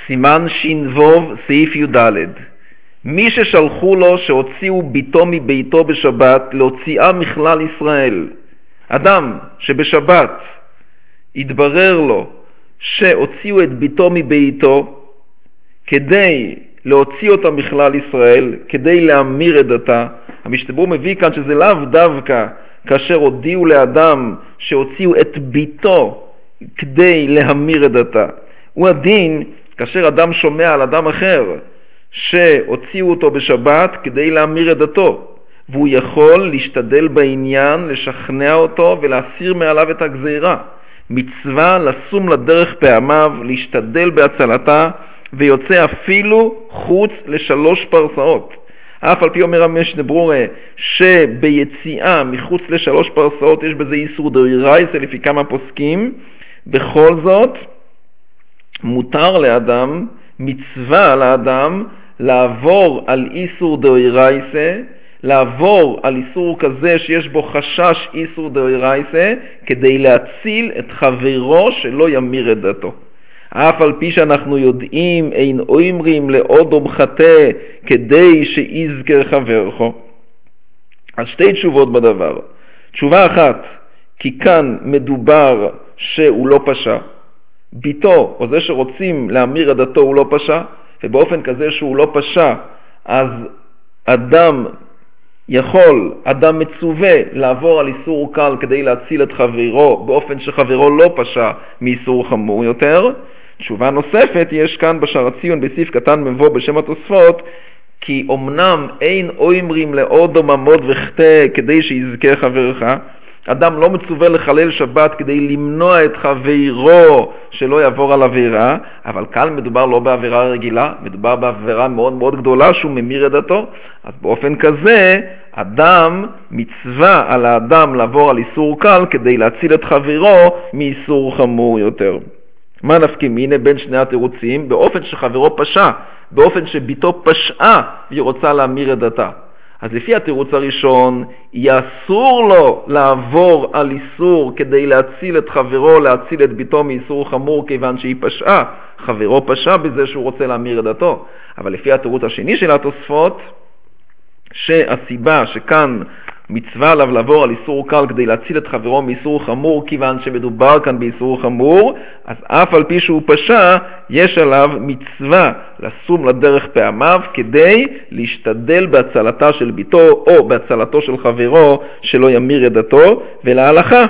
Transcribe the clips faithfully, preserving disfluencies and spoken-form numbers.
סימן שינבוב סעיף י"ד. מי ששלחו לו שהוציאו ביתו מביתו בשבת להוציאה מכלל ישראל. אדם שבשבת התברר לו שהוציאו את ביתו מביתו כדי להוציא אותה מכלל ישראל, כדי להמיר את דתה. המשתבר מביא כאן שזה לאו דווקא כאשר הודיעו לאדם שהוציאו את ביתו כדי להמיר את דתה. הוא הדין כאשר אדם שומע על אדם אחר שהוציאו אותו בשבת כדי להמיר את דתו, והוא יכול להשתדל בעניין, לשכנע אותו ולהסיר מעליו את הגזירה. מצווה לשום לדרך פעמיו, להשתדל בהצלתה, ויוצא אפילו חוץ לשלוש פרסאות. אף על פי אומר המשנה ברורה שביציאה מחוץ לשלוש פרסאות יש בזה איסור דאורייתא לפי כמה פוסקים, בכל זאת מותר לאדם, מצווה לאדם, לעבור על איסור דאורייתא, לעבור על איסור כזה שיש בו חשש איסור דאורייתא, כדי להציל את חברו שלא ימיר את דתו. אף על פי שאנחנו יודעים אין אומרים לאודום חטא כדי שיזכר חברך. אז שתי תשובות בדבר. תשובה אחת, כי כאן מדובר שהוא לא פשע. ביתו, או זה שרוצים להמיר את דתו, הוא לא פשע, ובאופן כזה שהוא לא פשע, אז אדם יכול, אדם מצווה לעבור על איסור קל כדי להציל את חברו, באופן שחברו לא פשע מאיסור חמור יותר. תשובה נוספת יש כאן בשער ציון בסעיף קטן מבוא בשם התוספות, כי אמנם אין אומרים לאודום עמוד וחטא כדי שיזכה חברך, אדם לא מצווה לחלל שבת כדי למנוע את חברו שלא יעבור על עבירה, אבל כאן מדובר לא בעבירה רגילה, מדובר בעבירה מאוד מאוד גדולה שהוא ממיר את דתו. אז באופן כזה אדם מצווה על האדם לעבור על איסור קל כדי להציל את חברו מאיסור חמור יותר. מה נפקים? הנה בין שני התירוצים, באופן שחברו פשע, באופן שביתו פשעה והיא רוצה להמיר את דתה. אז לפי התירוץ הראשון, יאסור לו לעבור על איסור כדי להציל את חברו, להציל את ביתו מאיסור חמור, כיוון שהיא פשעה. חברו פשע בזה שהוא רוצה להמיר את דתו. אבל לפי התירוץ השני של התוספות, שהסיבה שכאן מצווה עליו לעבור על איסור קל כדי להציל את חברו מאיסור חמור, כיוון שמדובר כאן באיסור חמור, אז אף על פי שהוא פשע, יש עליו מצווה לשום לדרך פעמיו כדי להשתדל בהצלתה של ביתו או בהצלתו של חברו שלא ימיר את דתו. ולהלכה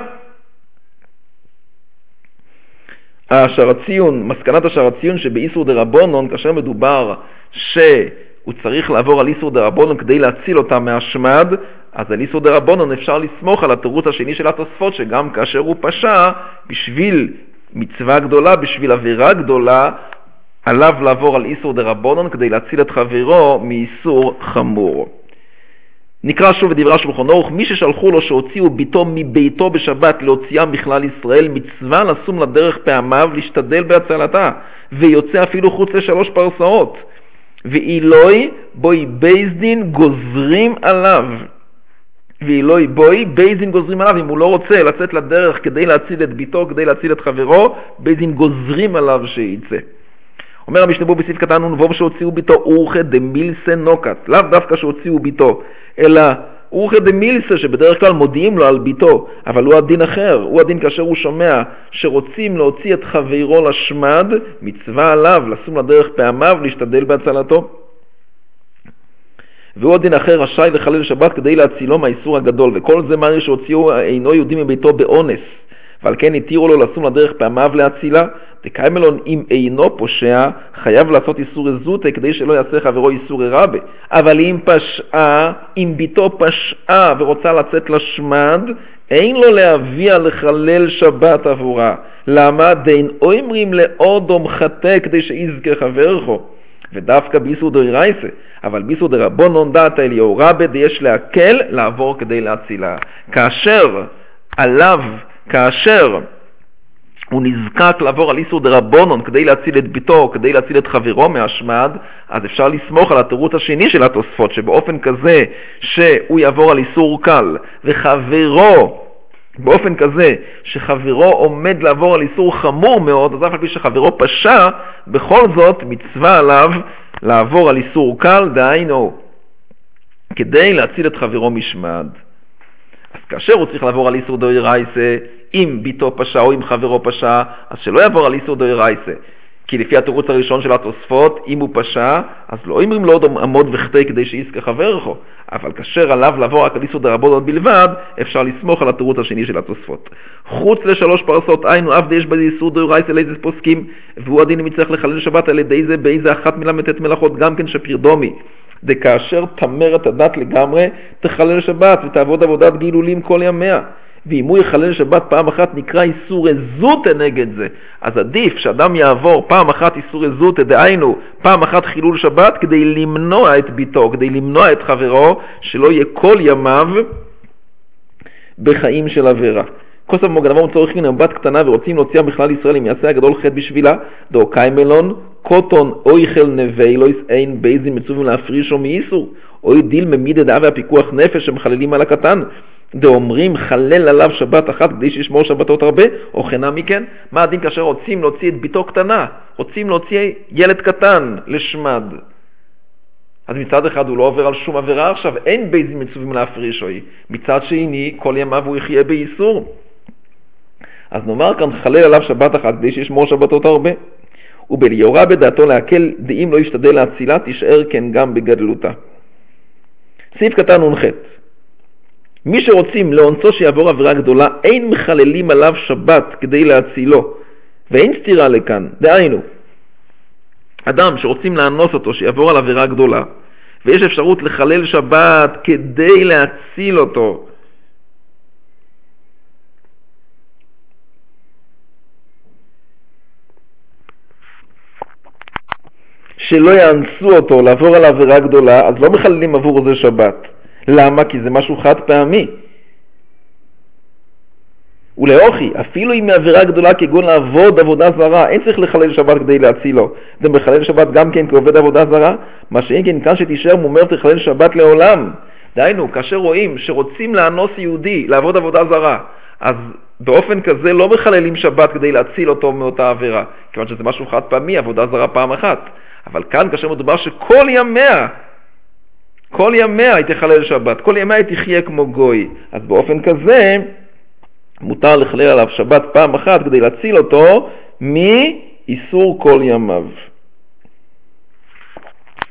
השער ציון, מסקנת השער ציון שבאיסור דרבנן, כאשר מדובר שהוא צריך לעבור על איסור דרבנן כדי להציל אותה מהשמד, אז על איסור דרבנן אפשר לסמוך על התירוץ השני של התוספות, שגם כאשר הוא פשע, בשביל מצווה גדולה, בשביל עבירה גדולה, עליו לעבור על איסור דרבנן כדי להציל את חברו מאיסור חמור. נקרא שוב בדברי השולחן ערוך, מי ששלחו לו שהוציאו ביתו מביתו בשבת להוציאה מכלל ישראל, מצווה לשום לדרך פעמיו, להשתדל בהצלתה, ויוצא אפילו חוץ לשלוש פרסאות. ואילוי בוי בייזדין גוזרים עליו, ואילוי בוי בייזדין גוזרים עליו, אם הוא לא רוצה לצאת לדרך כדי להציל את ביתו, כדי להציל את חברו, בייזדין גוזרים עליו שיצא. אומר המשנה ברורה בסעיף קטן נ"ו שהוציאו ביתו אורחא דמילסה נוקת, לאו דווקא שהוציאו ביתו, אלא אורחא דמילסה שבדרך כלל מודיעים לו על ביתו, אבל הוא הדין אחר, הוא הדין כאשר הוא שומע שרוצים להוציא את חברו לשמד, מצווה עליו לשום לדרך פעמיו, להשתדל בהצלתו. והוא הדין אחר רשאי לחלל שבת כדי להצילו מהאיסור הגדול, וכל זה מרי שהוציאו אינו יהודי מביתו באונס, ועל כן התירו לו לשום לדרך פעמיו להצילה. דקיימלון אם אינו פושע חייב לעשות איסור זוטה כדי שלא יעשה חברו איסור רבה, אבל אם פשעה, אם ביתו פשעה ורוצה לצאת לשמד, אין לו להביאה לחלל שבת עבורה. למה? דין אומרים לאודום חטא כדי שיזכה חברך, ודווקא באיסור דאורייתא, אבל באיסור דרבנן דעת אליהו רבה יש להקל לעבור כדי להצילה. כאשר עליו, כאשר הוא נזקק לעבור על איסור דרבנן כדי להציל את ביתו, כדי להציל את חברו מהשמד, אז אפשר לסמוך על התירוץ השני של התוספות, שבאופן כזה שהוא יעבור על איסור קל וחברו באופן כזה שחברו עומד לעבור על איסור חמור מאוד, אז אף על פי שחברו פשע, בכל זאת מצווה עליו לעבור על איסור קל, דהיינו, כדי להציל את חברו משמד. אז כאשר הוא צריך לעבור על איסור דאורייסה, אם ביתו פשע או אם חברו פשע, אז שלא יעבור על איסור דאורייסה. כי לפי התירוץ הראשון של התוספות, אם הוא פשע, אז לא אומרים לו עמוד וחטא כדי שיזכה חברו. אבל כאשר עליו לעבור רק על איסור דרבנן בלבד, אפשר לסמוך על התירוץ השני של התוספות. חוץ לשלוש פרסות, היינו אף יש בזה איסור דאורייסה לאיזה פוסקים, והוא הדין אם יצטרך לחלל שבת על ידי זה, באיזה אחת מל"ט מלאכות, גם כן שפירדומי. דכאשר תמר את הדת לגמרי, תחלל שבת ותעבוד עבודת גילולים כל ימיה. ואם הוא יחלל שבת פעם אחת נקרא איסור זוטה נגד זה. אז עדיף שאדם יעבור פעם אחת איסור זוטה, דהיינו פעם אחת חילול שבת, כדי למנוע את ביתו, כדי למנוע את חברו, שלא יהיה כל ימיו בחיים של עבירה. כוסף מוגנבה מצורך הנה בת קטנה ורוצים להוציאה בכלל ישראל אם יעשה הגדול חטא בשבילה, דו קיימלון, קוטון אויכל נבי לא יסעין בייזים מצווים להפרישו מאיסור, אוי דיל ממיד דעה והפיקוח נפש שמחללים על הקטן, דאומרים חלל עליו שבת אחת כדי שישמור שבתות הרבה, או חנה מכן. מה הדין כאשר רוצים להוציא את ביתו קטנה, רוצים להוציא ילד קטן לשמד? אז מצד אחד הוא לא עובר על שום עבירה עכשיו, אין בייזים מצווים להפרישו, מצד שני כל ימיו הוא יחיה באיסור. אז נאמר כאן חלל עליו שבת אחת כדי שישמור שבתות הרבה, ובליורה בדעתו להקל דעים לא ישתדל להצילה, תישאר כן גם בגדלותה. סעיף קטן ונחת, מי שרוצים לאונסו שיעבור עבירה גדולה, אין מחללים עליו שבת כדי להצילו, ואין סתירה לכאן. דהיינו, אדם שרוצים לאנוס אותו שיעבור על עבירה גדולה, ויש אפשרות לחלל שבת כדי להציל אותו, שלא יאנסו אותו לעבור על עבירה גדולה, אז לא מחללים עבור זה שבת. למה? כי זה משהו חד פעמי. ולאוכי, אפילו אם מעבירה גדולה כגון לעבוד עבודה זרה, אין צריך לחלל שבת כדי להצילו. זה מחלל שבת גם כן כעובד עבודה זרה, מה שאין כן כאן שתישאר מומר תחלל שבת לעולם. דהיינו, כאשר רואים שרוצים לאנוס יהודי לעבוד עבודה זרה, אז באופן כזה לא מחללים שבת כדי להציל אותו מאותה עבירה, כיוון שזה משהו חד פעמי, עבודה זרה פעם אחת. אבל כאן כאשר מדובר שכל ימיה, כל ימיה היא תחלל שבת, כל ימיה היא תחיה כמו גוי, אז באופן כזה מותר לחלל עליו שבת פעם אחת כדי להציל אותו מאיסור כל ימיו.